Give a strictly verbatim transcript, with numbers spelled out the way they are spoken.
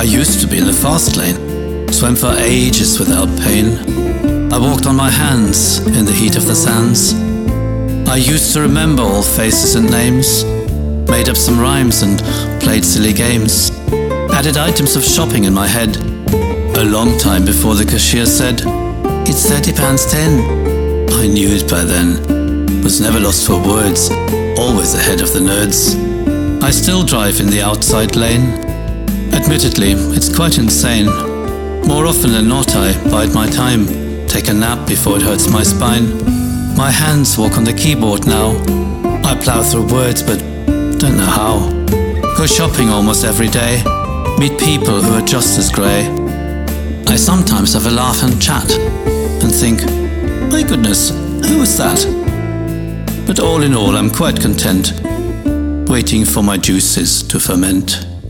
I used to be in the fast lane, swam for ages without pain. I walked on my hands in the heat of the sands. I used to remember all faces and names, made up some rhymes and played silly games, added items of shopping in my head. A long time before the cashier said, "It's thirty pounds ten. I knew it by then, was never lost for words, always ahead of the nerds. I still drive in the outside lane. Admittedly, it's quite insane. More often than not I bide my time, take a nap before it hurts my spine. My hands walk on the keyboard now. I plow through words but don't know how. Go shopping almost every day, meet people who are just as grey. I sometimes have a laugh and chat and think, my goodness, who was that? But all in all I'm quite content, waiting for my juices to ferment.